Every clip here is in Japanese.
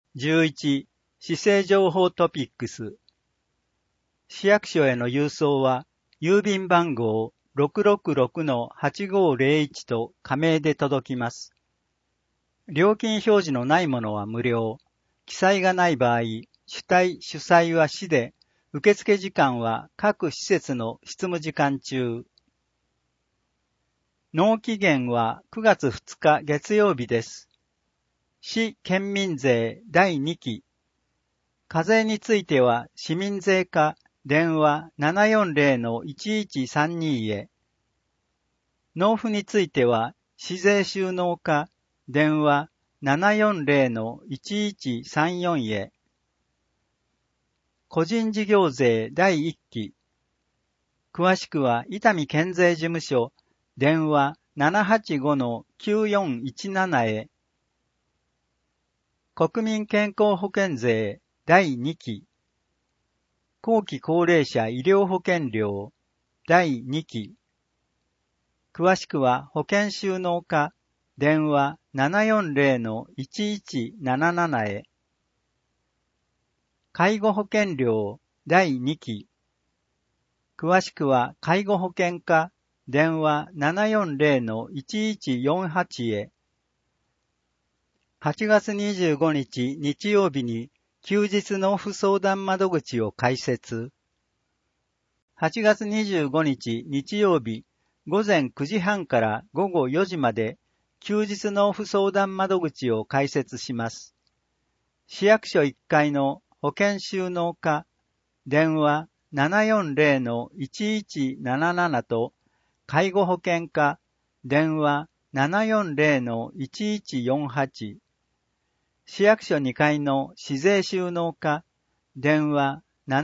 11、市政情報トピックス。市役所への郵送は、郵便番号 666-8501 と仮名で届きます。料金表示のないものは無料。記載がない場合、主体・主催は市で、受付時間は各施設の執務時間中。納期限は9月2日月曜日です。市県民税第2期。課税については市民税課電話 740-1132 へ。納付については市税収納課電話 740-1134 へ。個人事業税第1期。詳しくは伊丹県税事務所電話 785-9417 へ。国民健康保険税第2期。後期高齢者医療保険料第2期。詳しくは保険収納課電話 740-1177 へ。介護保険料第2期。詳しくは介護保険課電話 740-1148 へ。8月25日日曜日に休日納付相談窓口を開設。8月25日日曜日午前9時半から午後4時まで休日納付相談窓口を開設します。市役所1階の保険収納課電話 740-1177 と介護保険課電話 740-1148。市役所2階の市税収納課電話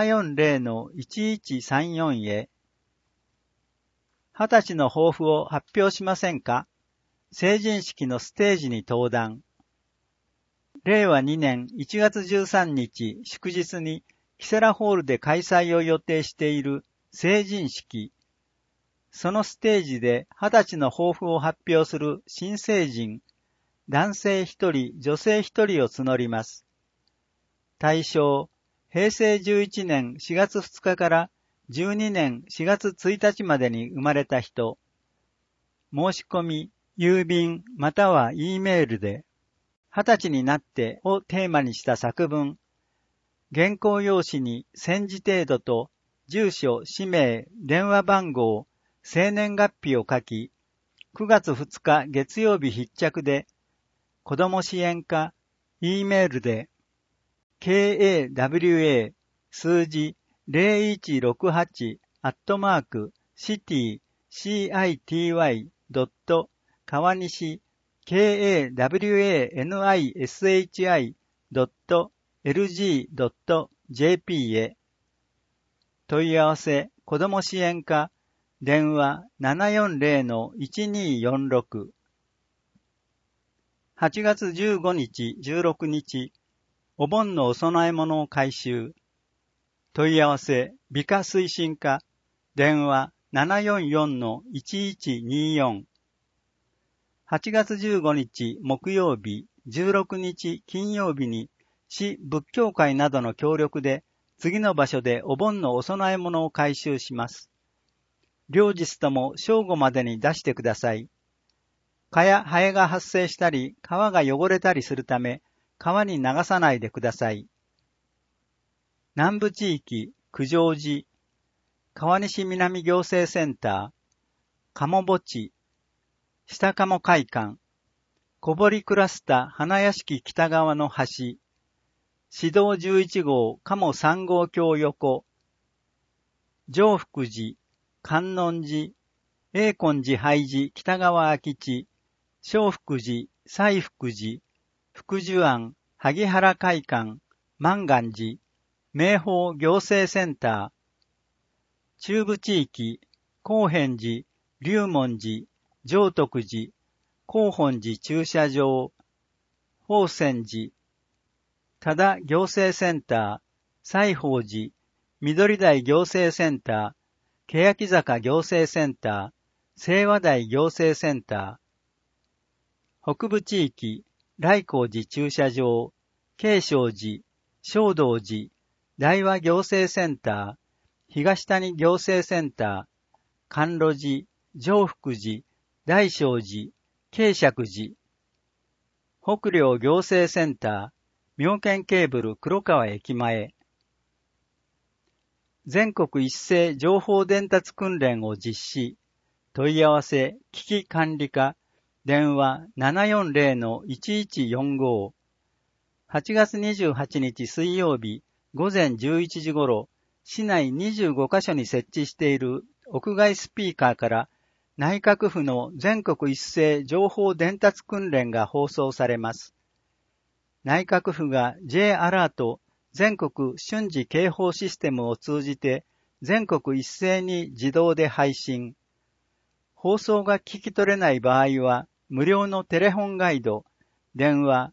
740-1134 へ。20歳の抱負を発表しませんか？成人式のステージに登壇。令和2年1月13日祝日にキセラホールで開催を予定している成人式。そのステージで20歳の抱負を発表する新成人、男性1人、女性1人を募ります。対象、平成11年4月2日から12年4月1日までに生まれた人。申し込み、郵便または E メールで、20歳になってをテーマにした作文。原稿用紙に戦時程度と住所、氏名、電話番号、生年月日を書き、9月2日月曜日必着で、子ども支援課、E メールで、KAWA 数字0168@city.city. 川西 kawanishi.lg.jp へ。問い合わせ、子ども支援課、電話 740-1246。8月15日、16日、お盆のお供え物を回収。問い合わせ、美化推進課、電話 744-1124。8月15日木曜日、16日金曜日に市仏教会などの協力で次の場所でお盆のお供え物を回収します。両日とも正午までに出してください。蚊やハエが発生したり川が汚れたりするため川に流さないでください。南部地域九条寺、川西南行政センター、鴨墓地、下鴨会館、小堀クラスタ花屋敷北側の橋、市道11号鴨3号橋横、上福寺、観音寺、永根寺拝寺北側空き地、正福寺、西福寺、福寿庵、萩原会館、万願寺、明宝行政センター、中部地域、高遍寺、龍門寺、上徳寺、広本寺駐車場、宝泉寺、多田行政センター、西宝寺、緑台行政センター、欅坂行政センター、清和台行政センター、北部地域、来光寺駐車場、 慶祥寺、正道寺、大和行政センター、東谷行政センター、甘露寺、常福寺、大聖寺、慶釈寺、北陵行政センター、妙見ケーブル黒川駅前、全国一斉情報伝達訓練を実施、問い合わせ危機管理課、電話 740-1145、8月28日水曜日午前11時頃、市内25カ所に設置している屋外スピーカーから内閣府の全国一斉情報伝達訓練が放送されます。内閣府が J アラート全国瞬時警報システムを通じて全国一斉に自動で配信。放送が聞き取れない場合は無料のテレホンガイド、電話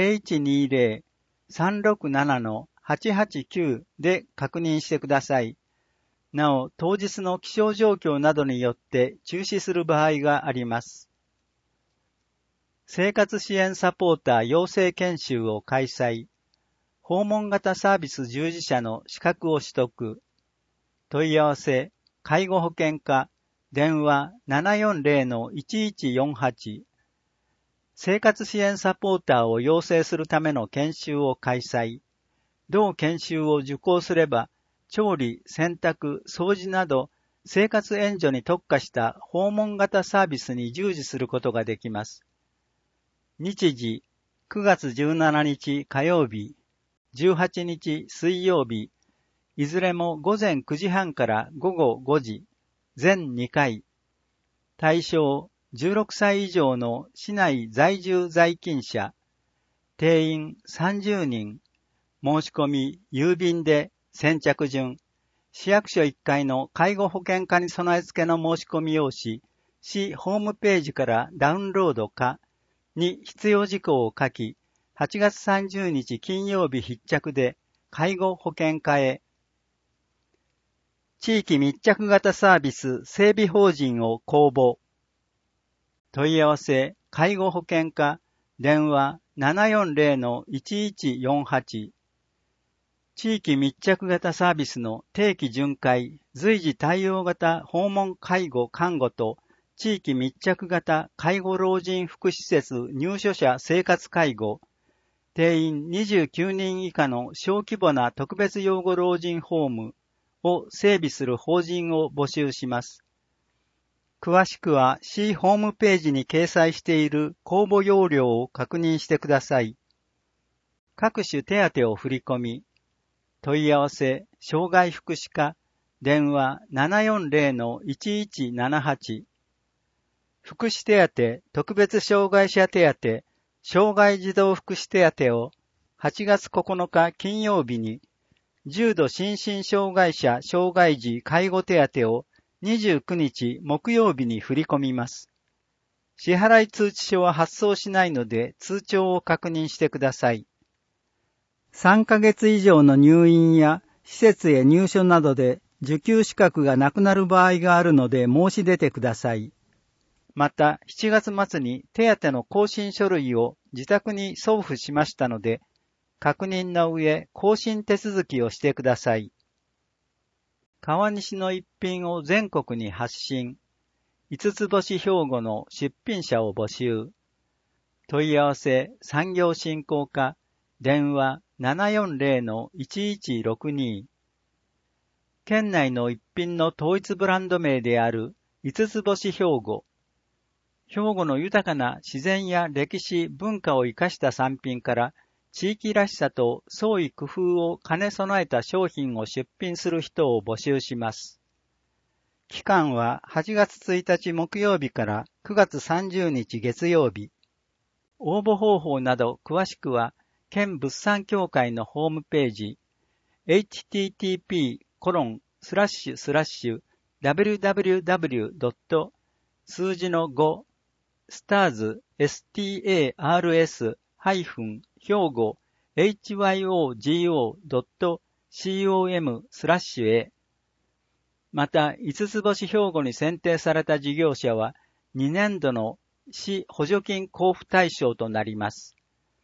0120-367-889 で確認してください。なお、当日の気象状況などによって中止する場合があります。生活支援サポーター養成研修を開催。訪問型サービス従事者の資格を取得。問い合わせ、介護保険課、電話 740-1148。生活支援サポーターを養成するための研修を開催。同研修を受講すれば、調理、洗濯、掃除など、生活援助に特化した訪問型サービスに従事することができます。日時、9月17日火曜日、18日水曜日、いずれも午前9時半から午後5時、全2回。対象、16歳以上の市内在住在勤者。定員30人。申し込み、郵便で先着順。市役所1階の介護保険課に備え付けの申し込み用紙、市ホームページからダウンロードかに必要事項を書き、8月30日金曜日必着で介護保険課へ。地域密着型サービス整備法人を公募。問い合わせ、介護保険課、電話 740-1148。地域密着型サービスの定期巡回、随時対応型訪問介護看護と地域密着型介護老人福祉施設入所者生活介護、定員29人以下の小規模な特別養護老人ホームを整備する法人を募集します。詳しくは市ホームページに掲載している公募要領を確認してください。各種手当を振り込み、問い合わせ、障害福祉課、電話 740-1178。福祉手当、特別障害者手当、障害児童福祉手当を8月9日金曜日に、重度心身障害者障害児介護手当を29日木曜日に振り込みます。支払い通知書は発送しないので通帳を確認してください。3ヶ月以上の入院や施設へ入所などで受給資格がなくなる場合があるので申し出てください。また、7月末に手当の更新書類を自宅に送付しましたので、確認の上、更新手続きをしてください。川西の一品を全国に発信。5つ星兵庫の出品者を募集。問い合わせ、産業振興課、電話 740-1162。県内の一品の統一ブランド名である5つ星兵庫。兵庫の豊かな自然や歴史、文化を生かした産品から地域らしさと創意工夫を兼ね備えた商品を出品する人を募集します。期間は8月1日木曜日から9月30日月曜日。応募方法など詳しくは県物産協会のホームページ http://www. 数字の5 stars 兵庫 hyogo.com/ へ。また、5つ星兵庫に選定された事業者は、2年度の市補助金交付対象となります。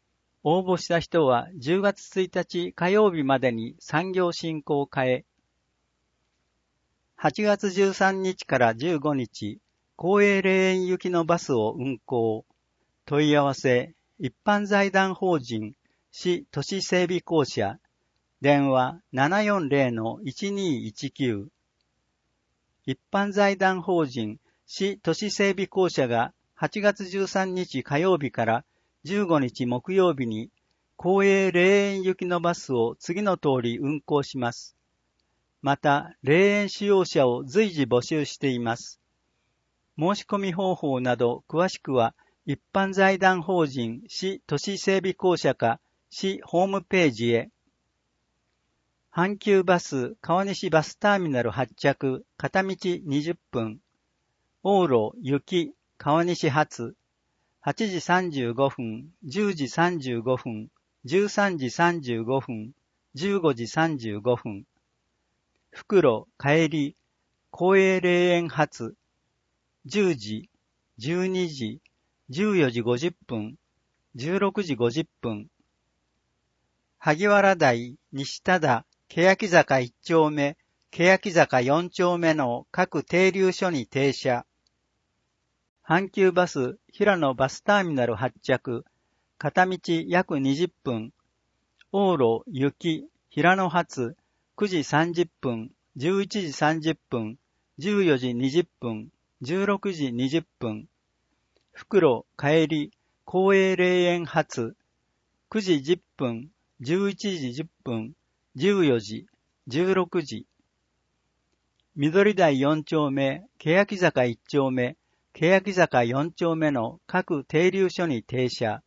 応募した人は10月1日火曜日までに産業振興課へ。8月13日から15日、公営霊園行きのバスを運行。問い合わせ、一般財団法人、市都市整備公社、電話 740-1219。一般財団法人、市都市整備公社が8月13日火曜日から15日木曜日に、公営霊園行きのバスを次の通り運行します。また、霊園使用者を随時募集しています。申し込み方法など詳しくは、一般財団法人市都市整備公社か市ホームページへ。阪急バス川西バスターミナル発着片道20分。往路雪川西発8時35分、10時35分、13時35分、15時35分。復路帰り公営霊園発10時、12時、14時50分、16時50分。萩原台、西忠、欅坂1丁目、欅坂4丁目の各停留所に停車。阪急バス、平野バスターミナル発着、片道約20分。往路、雪、平野発、9時30分、11時30分、14時20分、16時20分。復路帰り、公営霊園発、9時10分、11時10分、14時、16時。緑台4丁目、欅坂1丁目、欅坂4丁目の各停留所に停車。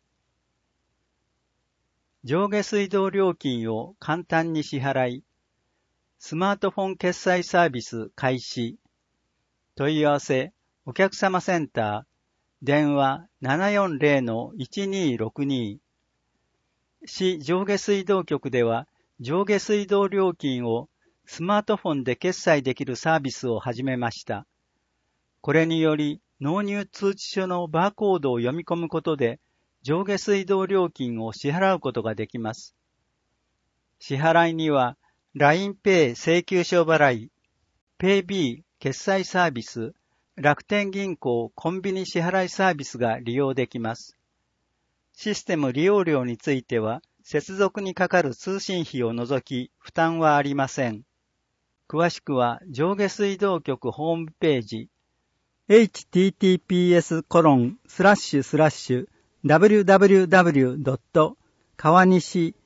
上下水道料金を簡単に支払い、スマートフォン決済サービス開始。問い合わせ、お客様センター、電話 740-1262。市上下水道局では、上下水道料金をスマートフォンで決済できるサービスを始めました。これにより、納入通知書のバーコードを読み込むことで、上下水道料金を支払うことができます。支払いには、LINEPay 請求書払い、PayB 決済サービス、楽天銀行コンビニ支払いサービスが利用できます。システム利用料については、接続にかかる通信費を除き負担はありません。詳しくは上下水道局ホームページ、https://www. 川西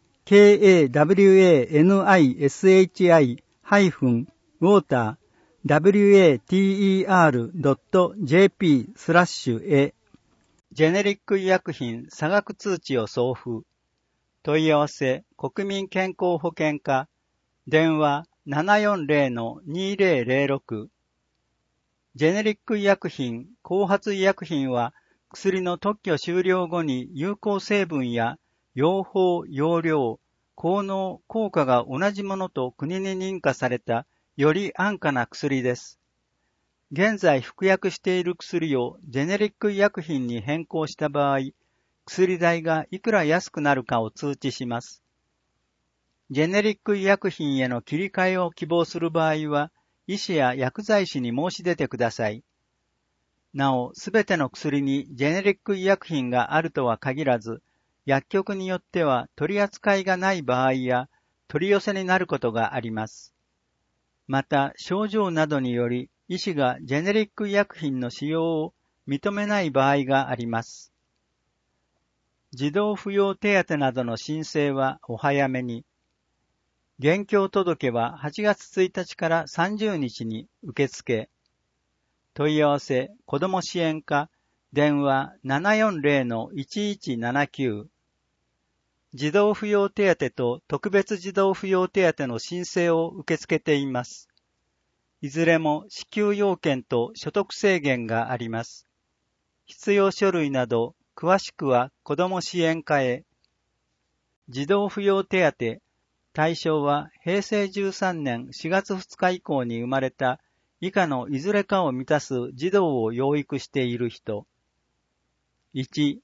kawanishi-water.jp/a ジェネリック医薬品差額通知を送付。問い合わせ国民健康保険課電話 740-2006。ジェネリック医薬品、後発医薬品は薬の特許終了後に有効成分や用法、用量、効能、効果が同じものと国に認可されたより安価な薬です。現在服薬している薬をジェネリック医薬品に変更した場合、薬代がいくら安くなるかを通知します。ジェネリック医薬品への切り替えを希望する場合は、医師や薬剤師に申し出てください。なお、すべての薬にジェネリック医薬品があるとは限らず、薬局によっては取り扱いがない場合や、取り寄せになることがあります。また、症状などにより、医師がジェネリック医薬品の使用を認めない場合があります。児童扶養手当などの申請はお早めに。現況届は8月1日から30日に受付。問い合わせ、子ども支援課、電話 740-1179。児童扶養手当と特別児童扶養手当の申請を受け付けています。いずれも支給要件と所得制限があります。必要書類など、詳しくは子ども支援課へ。児童扶養手当、対象は平成13年4月2日以降に生まれた以下のいずれかを満たす児童を養育している人。1、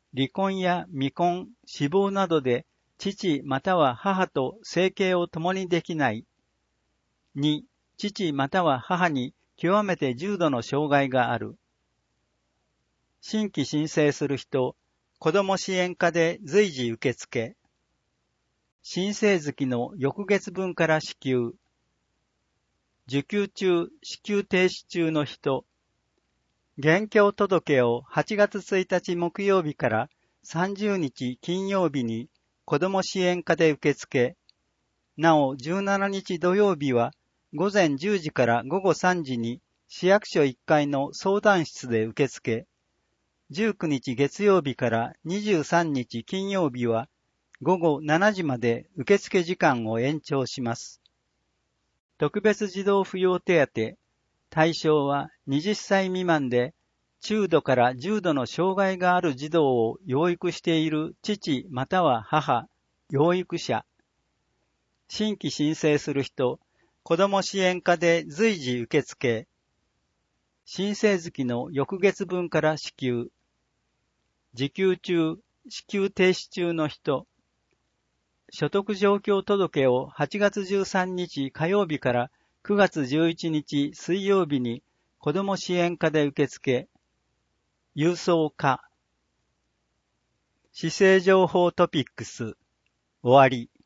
離婚や未婚、死亡などで父または母と生計を共にできない。2、父または母に極めて重度の障害がある。新規申請する人、子ども支援課で随時受付。申請月の翌月分から支給。受給中、支給停止中の人。現況届を8月1日木曜日から30日金曜日に子ども支援課で受付。なお17日土曜日は午前10時から午後3時に市役所1階の相談室で受付。19日月曜日から23日金曜日は午後7時まで受付時間を延長します。特別児童扶養手当、対象は20歳未満で中度から重度の障害がある児童を養育している父または母、養育者。新規申請する人、子ども支援課で随時受付。申請月の翌月分から支給。受給中、支給停止中の人。所得状況届を8月13日火曜日から9月11日水曜日に子ども支援課で受付。郵送課。市政情報トピックス。終わり。